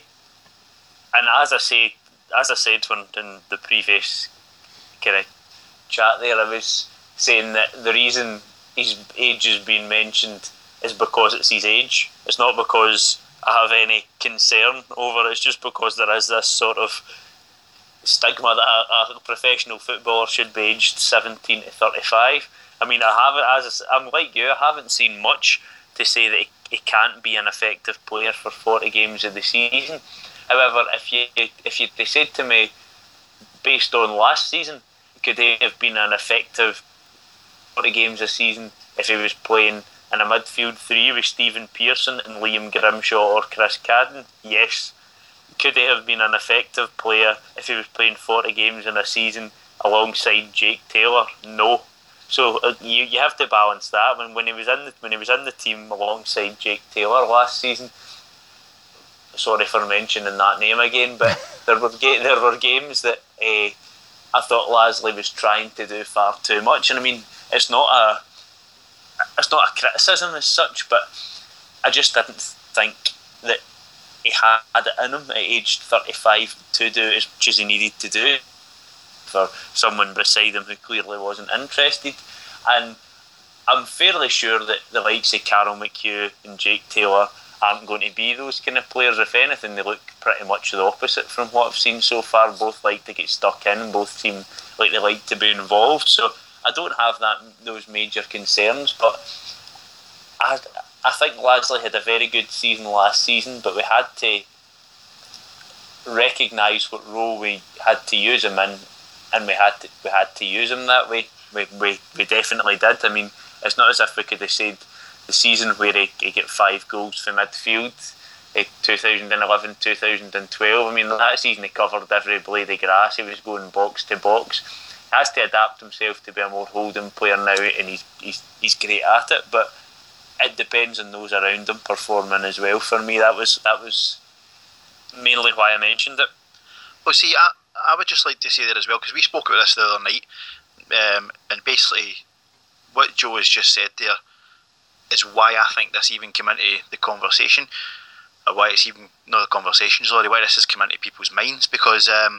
and as I say, as I said when in the previous kind of chat there, I was saying that the reason his age is being mentioned is because it's his age. It's not because I have any concern over it. It's just because there is this sort of stigma that a, a professional footballer should be aged seventeen to thirty-five. I mean, I haven't, as I, I'm like you, I haven't seen much to say that he, he can't be an effective player for forty games of the season. However, if you if you they said to me, based on last season, could he have been an effective forty games a season if he was playing in a midfield three with Stephen Pearson and Liam Grimshaw or Chris Cadden? Yes. Could he have been an effective player if he was playing forty games in a season alongside Jake Taylor? No. So uh, you you have to balance that. When when he was in the, when he was in the team alongside Jake Taylor last season, sorry for mentioning that name again, but there were ga- there were games that uh, I thought Lasley was trying to do far too much, and I mean it's not a it's not a criticism as such, but I just didn't think that he had it in him at age thirty-five to do as much as he needed to do for someone beside him who clearly wasn't interested. And I'm fairly sure that the likes of Carroll McHugh and Jake Taylor aren't going to be those kind of players. If anything, they look pretty much the opposite from what I've seen so far. Both like to get stuck in, both seem like they like to be involved. So I don't have that those major concerns, but I I think Lasley had a very good season last season, but we had to recognise what role we had to use him in, and we had to we had to use him that way. We we, we definitely did. I mean, it's not as if we could have said the season where he, he get five goals from midfield, eh, twenty eleven, twenty twelve. I mean, that season he covered every blade of grass. He was going box to box. He has to adapt himself to be a more holding player now, and he's he's he's great at it. But it depends on those around him performing as well. For me, that was that was mainly why I mentioned it. Well, see, I, I would just like to say there as well, because we spoke about this the other night, um, and basically what Joe has just said there is why I think this even came into the conversation, or why it's even, not the conversation, sorry, why this has come into people's minds, because um,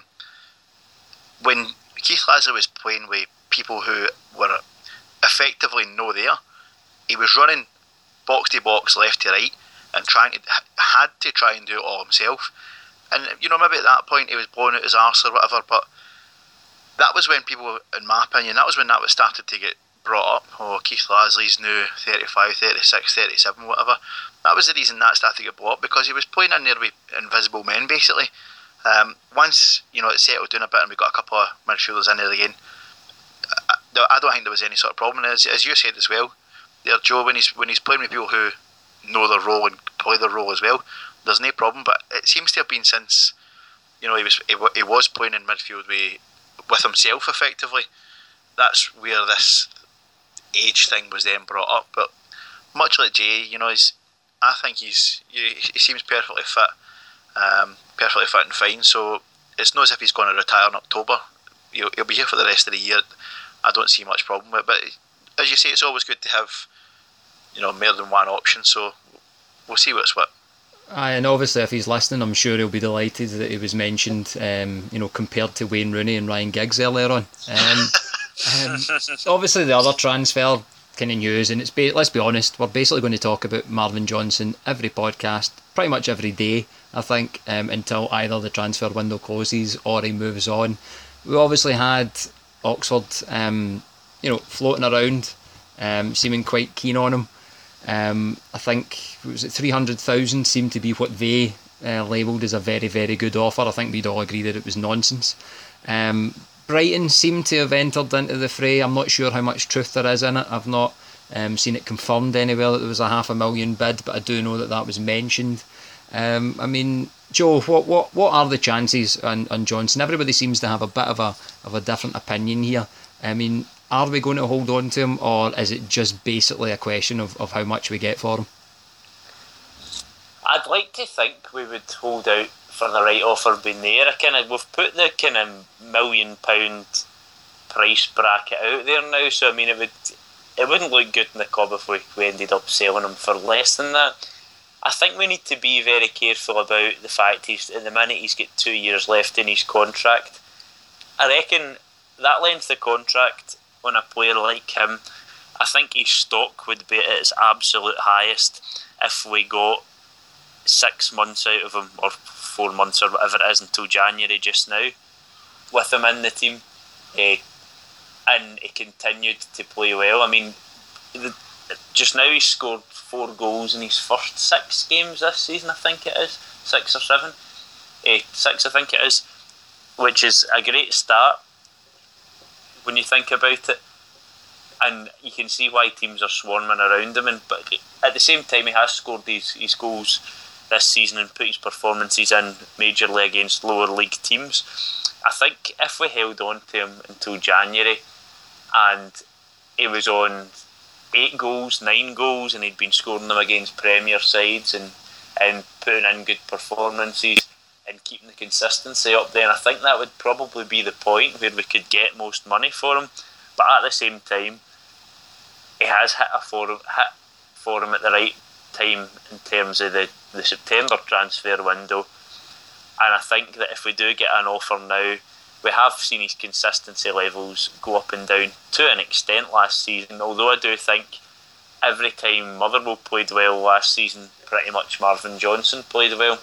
when Keith Lasley was playing with people who were effectively no there, he was running box to box, left to right, and trying to had to try and do it all himself. And you know, maybe at that point he was blowing out his arse or whatever, but that was when people, in my opinion, that was when that was started to get brought up. Oh, Keith Lasley's new thirty-five, thirty-six, thirty-seven, whatever. That was the reason that started to get brought up, because he was playing in there with invisible men, basically. Um, once, you know, it settled down a bit and we got a couple of midfielders in there again, I, I don't think there was any sort of problem. As, as you said as well, there, Joe, when he's when he's playing with people who know their role and play their role as well, there's no problem. But it seems to have been since, you know, he was he, he was playing in midfield with with himself effectively. That's where this age thing was then brought up. But much like Jay, you know, he's, I think he's he, he seems perfectly fit, um, perfectly fit and fine. So it's not as if he's going to retire in October. He'll, he'll be here for the rest of the year. I don't see much problem with it. But as you say, it's always good to have, you know, more than one option. So we'll see what's what. Aye, and obviously if he's listening, I'm sure he'll be delighted that he was mentioned, um, you know, compared to Wayne Rooney and Ryan Giggs earlier on. Um, um, obviously the other transfer kind of news, and it's ba- let's be honest, we're basically going to talk about Marvin Johnson every podcast, pretty much every day, I think, um, until either the transfer window closes or he moves on. We obviously had Oxford, um, you know, floating around, um, seeming quite keen on him. Um, I think, was it three hundred thousand seemed to be what they uh, labelled as a very, very good offer. I think we'd all agree that it was nonsense. Um, Brighton seemed to have entered into the fray. I'm not sure how much truth there is in it. I've not um, seen it confirmed anywhere that there was a half a million bid, but I do know that that was mentioned. Um, I mean, Joe, what what what are the chances on, on Johnson? Everybody seems to have a bit of a of a different opinion here. I mean, are we going to hold on to him, or is it just basically a question of, of how much we get for him? I'd like to think we would hold out for the right offer being there. I kind of, we've put the kind of million pound price bracket out there now, so I mean it would it wouldn't look good in the club if we, we ended up selling him for less than that. I think we need to be very careful about the fact he's at the minute he's got two years left in his contract. I reckon that length of contract on a player like him, I think his stock would be at its absolute highest if we got six months out of him, or four months or whatever it is until January just now, with him in the team, uh, and he continued to play well. I mean, the, just now he's scored four goals in his first six games this season, I think it is, six or seven, uh, six I think it is, which is a great start when you think about it, and you can see why teams are swarming around him. And but at the same time, he has scored his, his goals this season and put his performances in majorly against lower league teams. I think if we held on to him until January and he was on eight goals, nine goals, and he'd been scoring them against Premier sides and, and putting in good performances and keeping the consistency up, then I think that would probably be the point where we could get most money for him. But at the same time, he has hit a for hit for him at the right time in terms of the, the September transfer window. And I think that if we do get an offer now, we have seen his consistency levels go up and down to an extent last season, although I do think every time Motherwell played well last season, pretty much Marvin Johnson played well.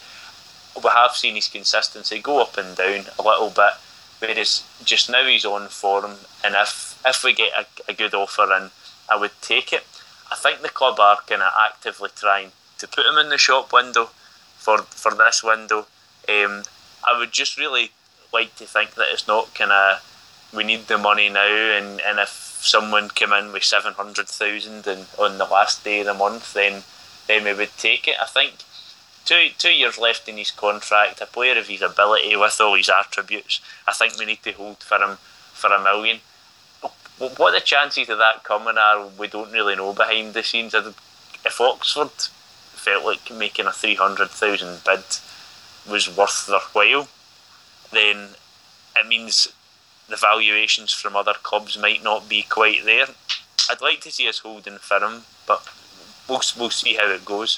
We have seen his consistency go up and down a little bit, whereas just now he's on form, and if if we get a, a good offer in, I would take it. I think the club are kind of actively trying to put him in the shop window for, for this window. Um, I would just really like to think that it's not kind of, we need the money now, and, and if someone came in with seven hundred thousand and on the last day of the month, then then we would take it. I think Two two years left in his contract, a player of his ability with all his attributes, I think we need to hold for him for a million. What the chances of that coming are, we don't really know behind the scenes. If Oxford felt like making a three hundred thousand bid was worth their while, then it means the valuations from other clubs might not be quite there. I'd like to see us holding for him, but we'll, we'll see how it goes.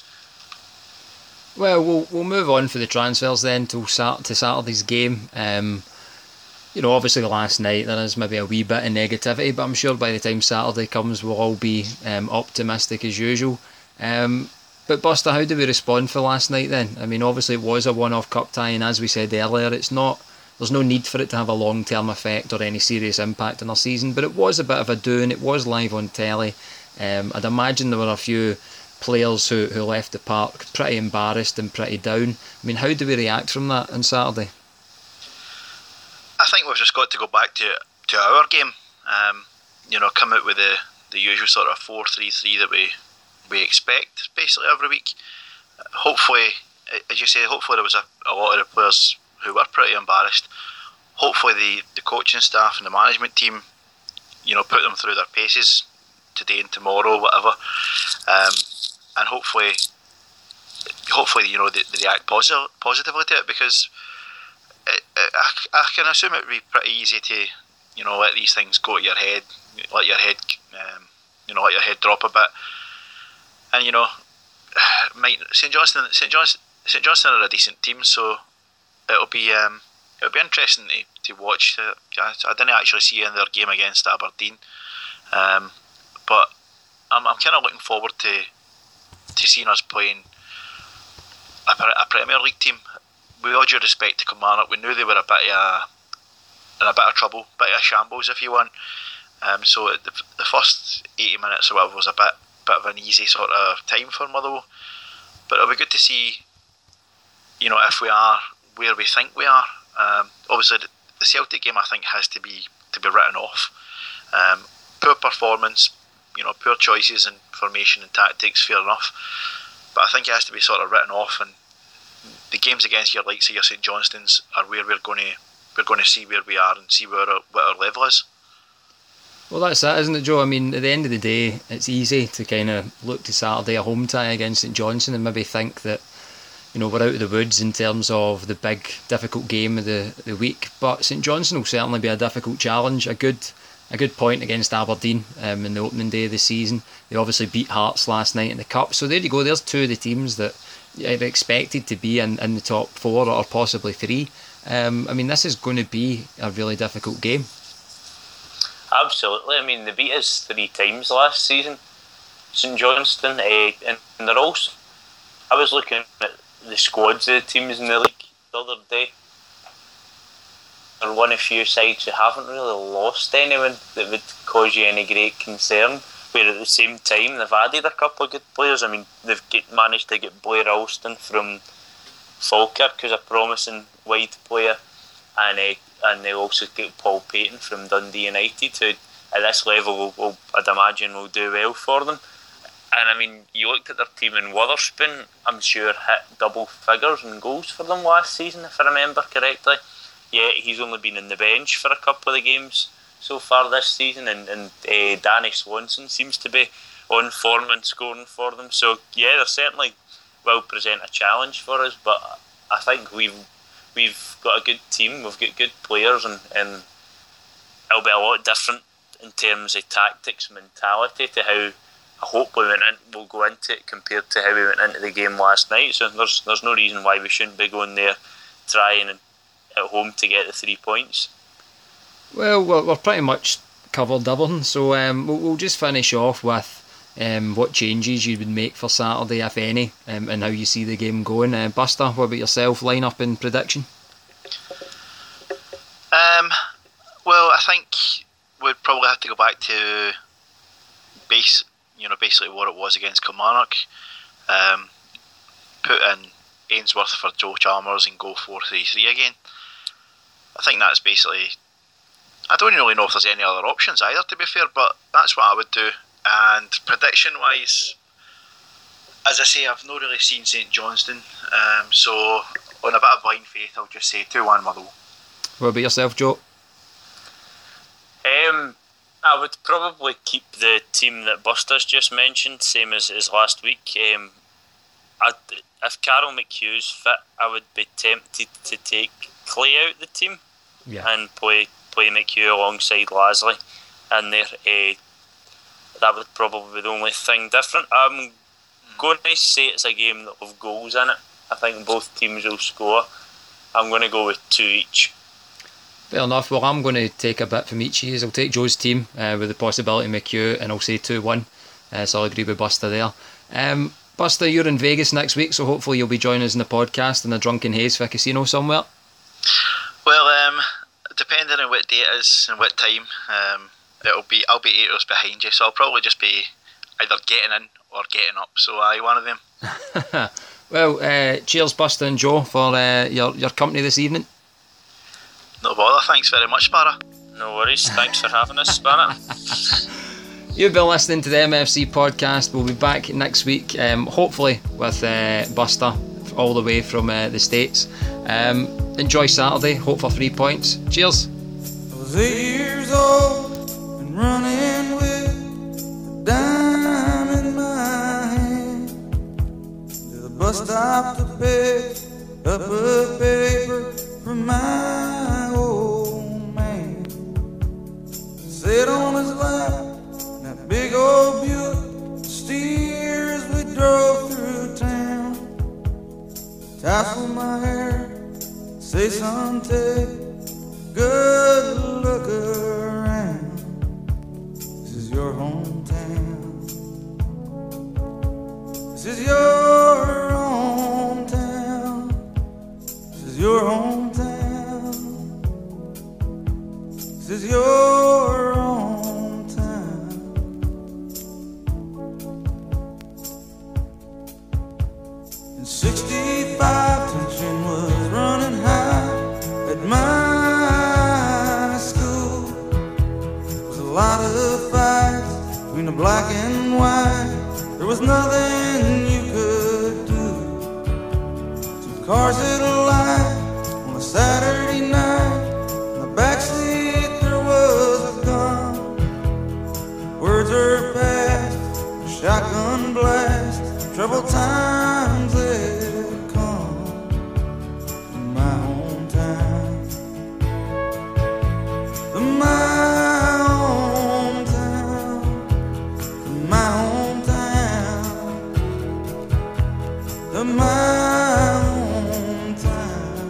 Well, we'll we'll move on for the transfers then to start to Saturday's game. Um, you know, obviously last night there is maybe a wee bit of negativity, but I'm sure by the time Saturday comes we'll all be um, optimistic as usual. Um, but Buster, how do we respond for last night then? I mean, obviously it was a one-off cup tie, and as we said earlier, it's not. There's no need for it to have a long-term effect or any serious impact on our season, but it was a bit of a doing. It was live on telly. Um, I'd imagine there were a few players who, who left the park pretty embarrassed and pretty down. I mean, how do we react from that on Saturday? I think we've just got to go back to to our game. Um, you know, come out with the, the usual sort of four three three that we we expect basically every week. Hopefully, as you say, hopefully there was a, a lot of the players who were pretty embarrassed. Hopefully the, the coaching staff and the management team, you know, put them through their paces today and tomorrow, whatever. Um, and hopefully, hopefully you know they, they react positive, positively to it, because it, it, I, I can assume it would be pretty easy to, you know, let these things go to your head, let your head um, you know, let your head drop a bit. And you know, St Johnstone, St Johnstone, St Johnstone are a decent team, so it'll be um, it'll be interesting to, to watch. Uh, I, I didn't actually see in their game against Aberdeen, um, but I'm I'm kind of looking forward to to seeing us playing a, a Premier League team. With all due respect to Kilmarnock, we knew they were a bit of a, in a bit of trouble, a bit of a shambles, if you want. Um, so the, the first eighty minutes or whatever was a bit bit of an easy sort of time for Motherwell. But it'll be good to see, you know, if we are where we think we are. Um, obviously, the, the Celtic game I think has to be to be written off. Um, poor performance, you know, poor choices in formation and tactics, fair enough. But I think it has to be sort of written off. And the games against your likes of your St Johnstones are where we're going to we're going to see where we are and see where our, what our level is. Well, that's that, isn't it, Joe? I mean, at the end of the day, it's easy to kind of look to Saturday, a home tie against St Johnstone, and maybe think that, you know, we're out of the woods in terms of the big, difficult game of the, the week. But St Johnstone will certainly be a difficult challenge. A good a good point against Aberdeen um, in the opening day of the season. They obviously beat Hearts last night in the Cup. So there you go. There's two of the teams that are expected to be in, in the top four or possibly three. Um, I mean, this is going to be a really difficult game. Absolutely. I mean, they beat us three times last season, St Johnstone, uh, and they're also. I was looking at the squads of the teams in the league the other day. They're one of few sides who haven't really lost anyone that would cause you any great concern. Where at the same time they've added a couple of good players. I mean, they've get, managed to get Blair Alston from Falkirk, who's a promising wide player, and uh, and they also get Paul Payton from Dundee United, who at this level will, will, I'd imagine will do well for them. And I mean, you looked at their team in Witherspoon, I'm sure hit double figures in goals for them last season, if I remember correctly. Yeah, he's only been in the bench for a couple of the games so far this season, and, and uh, Danny Swanson seems to be on form and scoring for them. So yeah, they certainly will present a challenge for us, but I think we've we've got a good team, we've got good players, and, and it'll be a lot different in terms of tactics, mentality, to how I hope we went in, we'll go into it compared to how we went into the game last night. So there's there's no reason why we shouldn't be going there trying at home to get the three points. Well, we're, we're pretty much covered everything, so um, we'll, we'll just finish off with um, what changes you would make for Saturday, if any, um, and how you see the game going. Uh, Buster, what about yourself, line-up and prediction? Um, well, I think we'd probably have to go back to base, you know, basically what it was against Kilmarnock. Um, put in Ainsworth for Joe Chalmers and go four three three again. I think that's basically. I don't really know if there's any other options either, to be fair, but that's what I would do. And prediction wise, as I say, I've not really seen St Johnstone, um, so on a bit of blind faith, I'll just say two one Motherwell. What about yourself, Joe? Um, I would probably keep the team that Buster's just mentioned, same as, as last week. Um, I'd, if Carol McHugh's fit, I would be tempted to take Clay out the team yeah. and play play McHugh alongside Lasley in there. Uh, that would probably be the only thing different. I'm going to say it's a game that will have goals in it. I think both teams will score. I'm going to go with two each. Fair enough. Well, I'm going to take a bit from each of you. I'll take Joe's team uh, with the possibility of McHugh, and I'll say two one. Uh, so I'll agree with Buster there. Um, Buster, you're in Vegas next week, so hopefully you'll be joining us in the podcast in the Drunken Haze for a casino somewhere. Well, um, depending on what day it is and what time, um, it'll be I'll be eight hours behind you, so I'll probably just be either getting in or getting up. So aye, one of them. Well, uh, cheers, Buster and Joe, for uh, your your company this evening. No bother. Thanks very much, Sparrow. No worries. Thanks for having us, Sparrow. You've been listening to the M F C podcast. We'll be back next week, um, hopefully with uh, Buster all the way from uh, the States. Um, enjoy Saturday. Hope for three points. Cheers. I was eight years old and running with a dime in my hand to the bus stop to pick up a paper from my old man. Sit on his lap. say, son, take a good look around. This is your hometown. This is your hometown. This is your hometown. This is your hometown. In sixty-five, tension was running high at my school. There was a lot of fights between the black and white. There was nothing you could do. Two cars at a light on a Saturday night. In the backseat there was a gun. Words are passed, a shotgun blast. Troubled times had come to my hometown. To my hometown. To my hometown. To my hometown.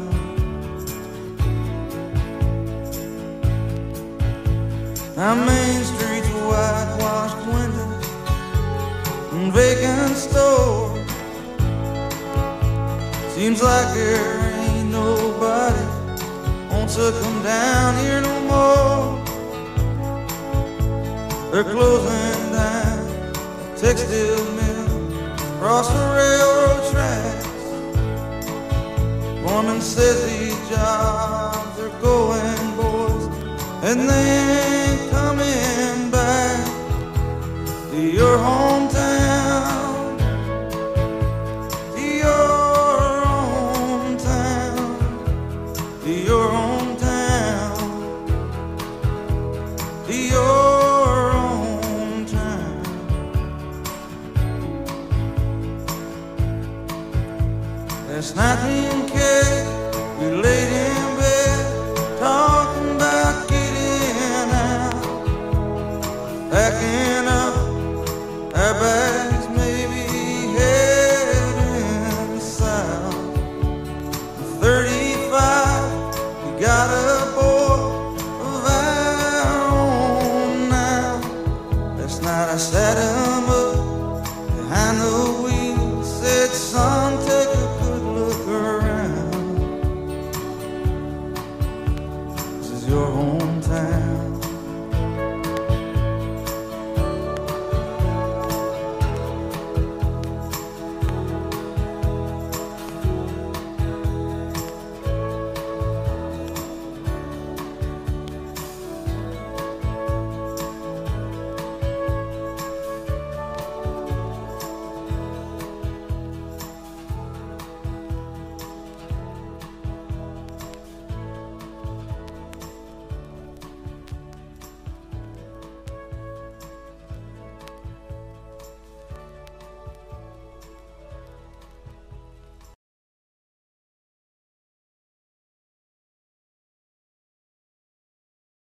Now Main Street's whitewashed windows and vacant stores. Seems like there ain't nobody wants to come down here no more. They're closing down the textile mill across the railroad tracks. Foreman says these jobs are going, boys, and they ain't coming back to your hometown. To your hometown. To your hometown. To your hometown. Last night me and Kate, we laid in bed talking about getting out, packing up our bags, maybe heading south. thirty-five, we got a boy of our own now. Last night I sat him up behind the wheel, said, son,